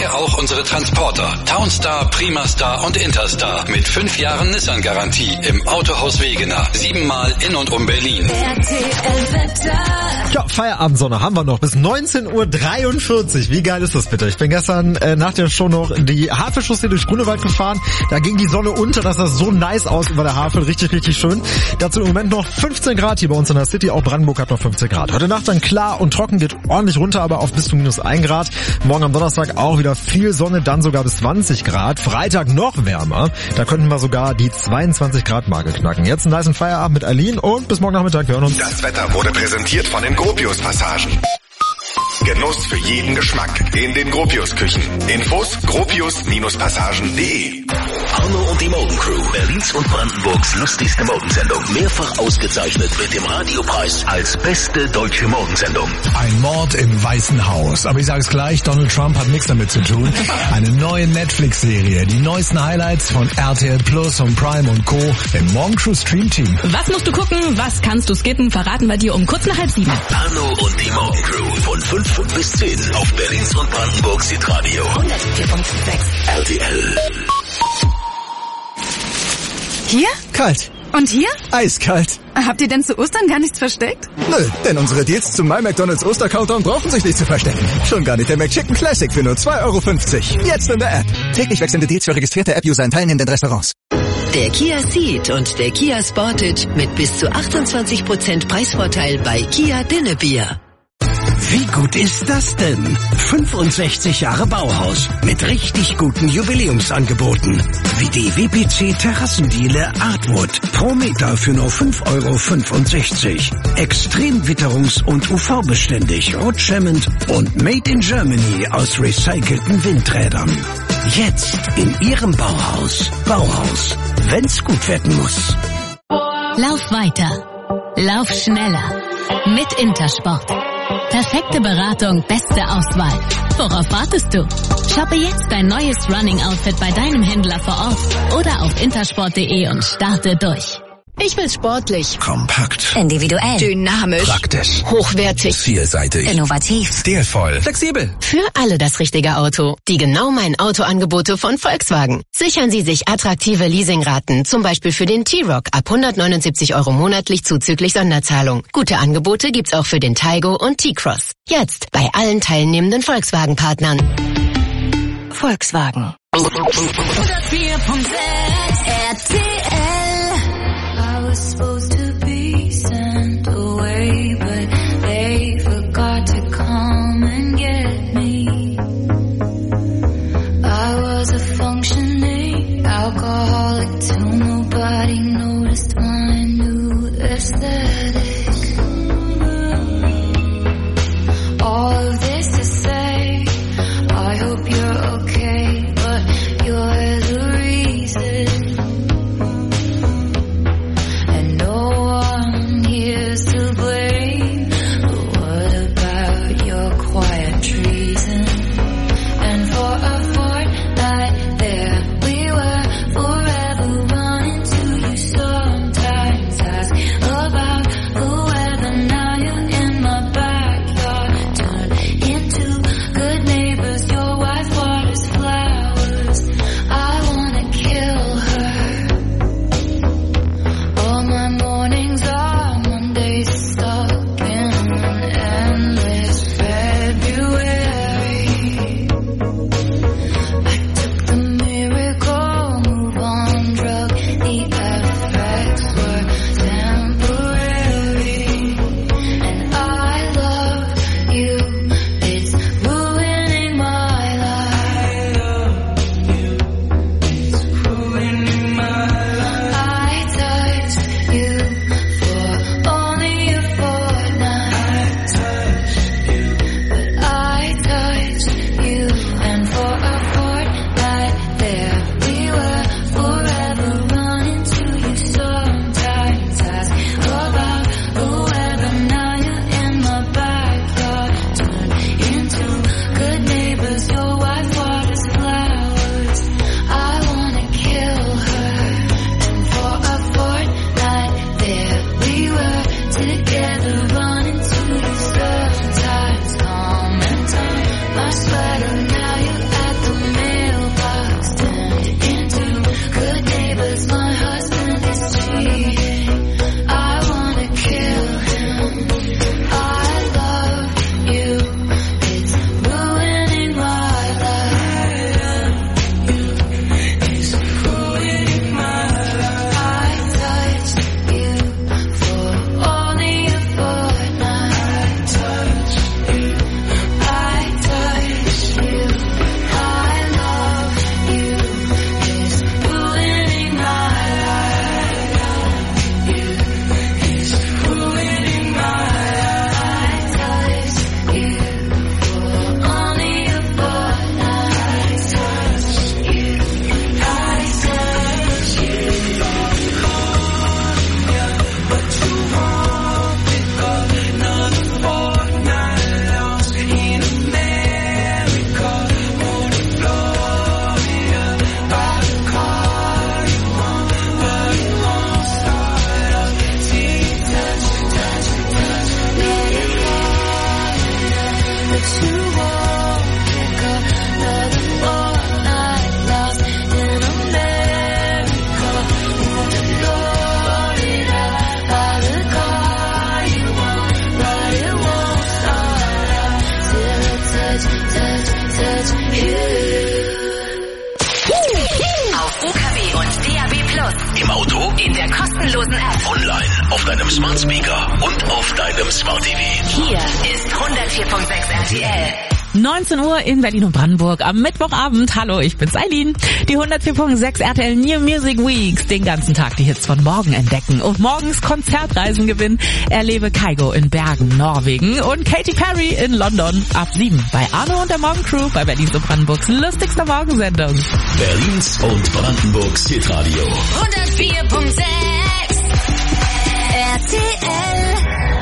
Entdecke auch unsere Transporter Townstar, Primastar und Interstar mit fünf Jahren Nissan-Garantie im Autohaus Wegener. Siebenmal in und um Berlin. R T L-Wetter. Ja, Feierabendsonne haben wir noch bis neunzehn Uhr dreiundvierzig. Wie geil ist das bitte? Ich bin gestern äh, nach der Show noch die Havelchaussee durch Grunewald gefahren. Da ging die Sonne unter, das sah so nice aus über der Havel. Richtig, richtig schön. Dazu im Moment noch fünfzehn Grad hier bei uns in der City. Auch Brandenburg hat noch fünfzehn Grad. Heute Nacht dann klar und trocken, geht ordentlich runter, aber auf bis zu minus ein Grad. Morgen am Donnerstag auch wieder viel Sonne, dann sogar bis zwanzig Grad. Freitag noch wärmer. Da könnten wir sogar die zweiundzwanzig Grad Marke knacken. Jetzt einen nicen Feierabend mit Aline und bis morgen Nachmittag. Wir hören uns. Das Wetter wurde präsentiert von den Gropius-Passagen. Genuss für jeden Geschmack in den Gropius-Küchen. Infos gropius-passagen punkt de. Arno und die Morgencrew, Berlins und Brandenburgs lustigste Morgensendung. Mehrfach ausgezeichnet mit dem Radiopreis als beste deutsche Morgensendung. Ein Mord im Weißen Haus. Aber ich sage es gleich, Donald Trump hat nichts damit zu tun. Eine neue Netflix-Serie. Die neuesten Highlights von R T L Plus und Prime und Co. im Morgencrew Stream Team. Was musst du gucken? Was kannst du skippen? Verraten wir dir um kurz nach halb sieben. Arno und die Morgencrew von fünf bis zehn auf Berlins und Brandenburgs Hitradio. hundertvier Komma sechs R T L. Hier? Kalt. Und hier? Eiskalt. Habt ihr denn zu Ostern gar nichts versteckt? Nö, denn unsere Deals zum My McDonald's Oster-Countdown brauchen sich nicht zu verstecken. Schon gar nicht der McChicken Classic für nur zwei Euro fünfzig. Jetzt in der App. Täglich wechselnde Deals für registrierte App-User in teilnehmenden Restaurants. Der Kia Ceed und der Kia Sportage mit bis zu achtundzwanzig Prozent Preisvorteil bei Kia Dinnebier. Wie gut ist das denn? fünfundsechzig Jahre Bauhaus mit richtig guten Jubiläumsangeboten. Wie die W P C Terrassendiele Artwood. Pro Meter für nur fünf Euro fünfundsechzig. Extrem witterungs- und U V-beständig, rutschhemmend und made in Germany aus recycelten Windrädern. Jetzt in Ihrem Bauhaus. Bauhaus, wenn's gut werden muss. Lauf weiter. Lauf schneller. Mit Intersport. Perfekte Beratung, beste Auswahl. Worauf wartest du? Shoppe jetzt dein neues Running-Outfit bei deinem Händler vor Ort oder auf intersport punkt de und starte durch. Ich will sportlich, Kompakt, individuell, dynamisch, praktisch, hochwertig, vielseitig, innovativ, stilvoll, Flexibel. für alle das richtige Auto. Die genau mein Autoangebote von Volkswagen. Sichern Sie sich attraktive Leasingraten, zum Beispiel für den T-Roc ab hundertneunundsiebzig Euro monatlich zuzüglich Sonderzahlung. Gute Angebote gibt's auch für den Taigo und T-Cross. Jetzt bei allen teilnehmenden Volkswagen-Partnern. Volkswagen. hundertvier Komma sechs R T L. I was supposed to be sent away, but they forgot to come and get me. I was a functioning alcoholic till nobody noticed my new aesthetic. All of this to say, I hope you're okay, but you're the reason. And for Auto, in der kostenlosen App, online, auf deinem Smart Speaker und auf deinem Smart T V. Hier ist hundertvier Komma sechs R T L. neunzehn Uhr in Berlin und Brandenburg am Mittwochabend. Hallo, ich bin's Eileen. Die hundertvier Komma sechs R T L New Music Weeks. Den ganzen Tag die Hits von morgen entdecken und morgens Konzertreisen gewinnen. Erlebe Kygo in Bergen, Norwegen und Katy Perry in London. Ab sieben bei Arno und der Morgencrew bei Berlins und Brandenburgs lustigster Morgensendung. Berlins und Brandenburgs Hitradio. hundertvier Komma sechs R T L.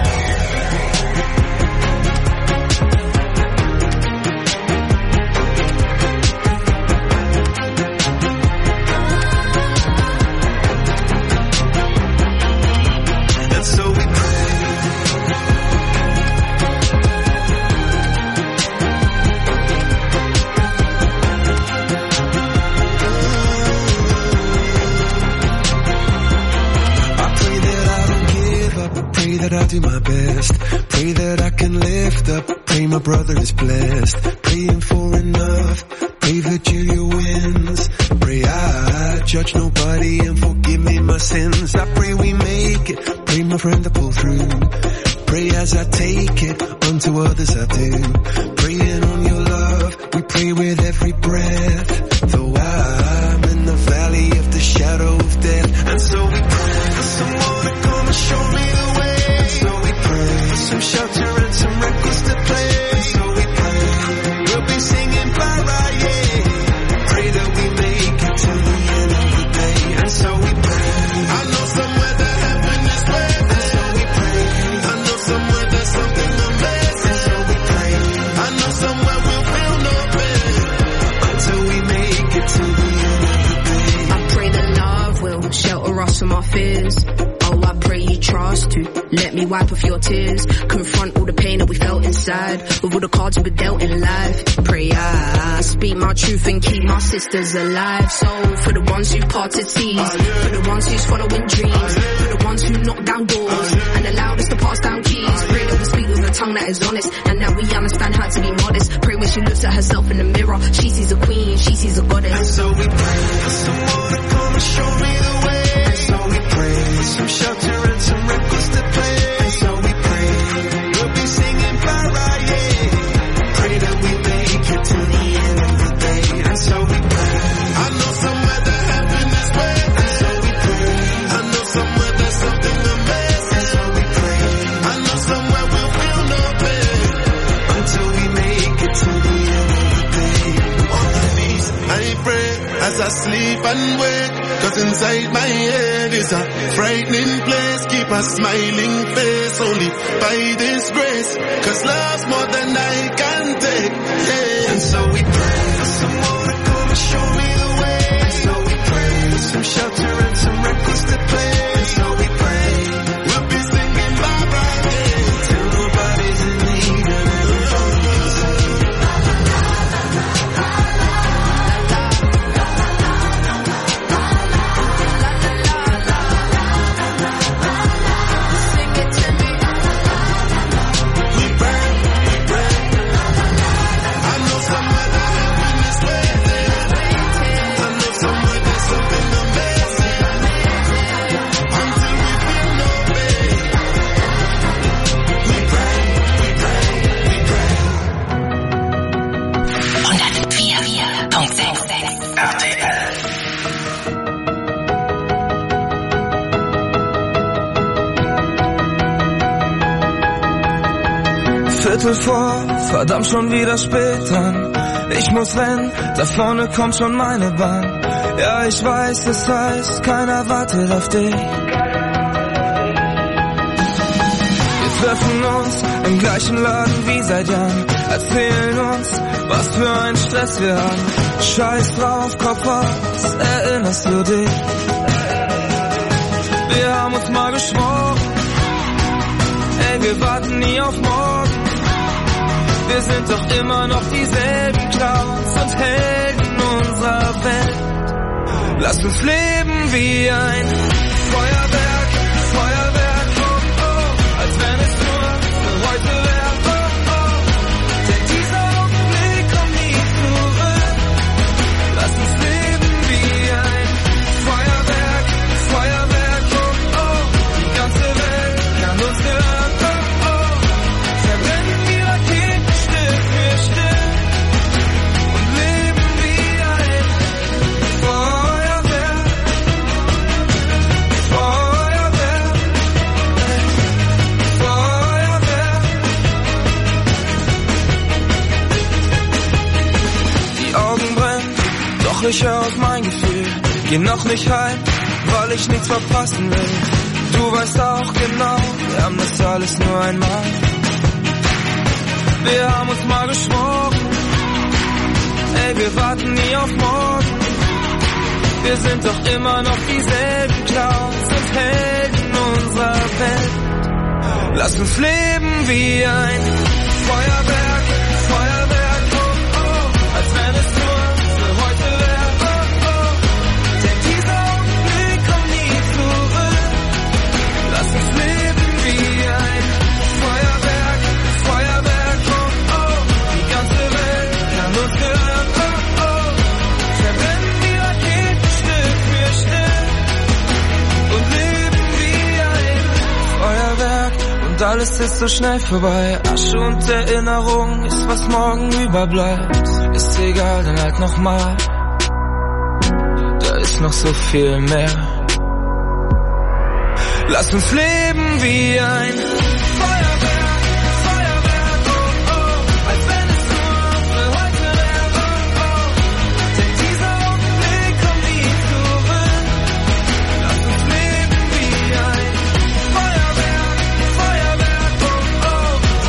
That I'll do my best. Pray that I can lift up. Pray my brother is blessed. Praying for enough. Pray Virginia wins. Pray I judge nobody and forgive me my sins. I pray we make it. Pray my friend to pull through. Pray as I take it. Unto others I do. Praying on your love. We pray with every breath. Though I'm in the valley of the shadow of death. And so we pray for someone to come and show me the way. For some shelter and some records to play. So we pray, we'll be singing bye-bye, yeah. Pray that we make it to the end of the day. And so we pray, I know somewhere that heaven is waiting. And so we pray, I know somewhere there's something amazing. And so we pray, I know somewhere we'll feel no pain. Until we make it to the end of the day. I pray that love will shelter us from our fears. Oh, I pray you trust to let me wipe off your tears. Confront all the pain that we felt inside. With all the cards we were dealt in life. Pray I speak my truth and keep my sisters alive. So for the ones who parted seas, for the ones who's following dreams, for the ones who knock down doors and allowed us to pass down keys. Pray that we speak with a tongue that is honest and that we understand how to be modest. Pray when she looks at herself in the mirror, she sees a queen, she sees a goddess. And so we pray for someone to come and show me the way. And so we pray for some shelter and some records to play. And so we pray we'll be singing bye-bye, yeah. Pray that we make it to the end of the day. And so we pray, I know somewhere that heaven is waiting. And so we pray, I know somewhere there's something amazing. And so we pray, I know somewhere we'll feel no pain. Until we make it to the end of the day. On my knees, I pray as I sleep and wake. Cause inside my head is a frightening place. Keep a smiling face only by this grace. Cause love's more than I can take, yeah. And so we pray for someone to come and show me the way. And so we pray for some shelter and some records to play. And so we pray we'll be singing bye-bye, yeah. Till nobody's in need and everybody's in need. Viertel vor, verdammt schon wieder spät dran. Ich muss rennen, da vorne kommt schon meine Bahn. Ja, ich weiß, es heißt, keiner wartet auf dich. Wir treffen uns im gleichen Laden wie seit Jahren. Erzählen uns, was für ein Stress wir haben. Scheiß drauf, Kopf aus, erinnerst du dich? Wir haben uns mal geschworen, ey, wir warten nie auf morgen. Wir sind doch immer noch dieselben Clowns und Helden unserer Welt. Lass uns leben wie ein Feuerwerk, Feuerwerk, oh oh, als wenn es nur für heute wäre, oh oh. Denn dieser Augenblick kommt nie zurück. Lass uns leben wie ein Feuerwerk, Feuerwerk. Doch ich hör auf mein Gefühl, geh noch nicht heim, weil ich nichts verpassen will. Du weißt auch genau, wir haben das alles nur einmal. Wir haben uns mal geschworen, ey, wir warten nie auf morgen. Wir sind doch immer noch dieselben Clowns und Helden unserer Welt. Lass uns leben wie ein Feuerwerk, Feuerwerk, oh, oh, als wenn es nur für heute wäre, oh, oh. Denn dieser Augenblick kommt nie zurück. Lass uns leben wie ein Feuerwerk, Feuerwerk, oh, oh. Die ganze Welt kann uns gehören, oh, oh. Verbrennen die Raketen Stück für Stück und leben wie ein Feuerwerk. Und alles ist so schnell vorbei. Asche und Erinnerung ist, was morgen überbleibt. Ist egal, dann halt nochmal. Da ist noch so viel mehr. Lass uns leben wie ein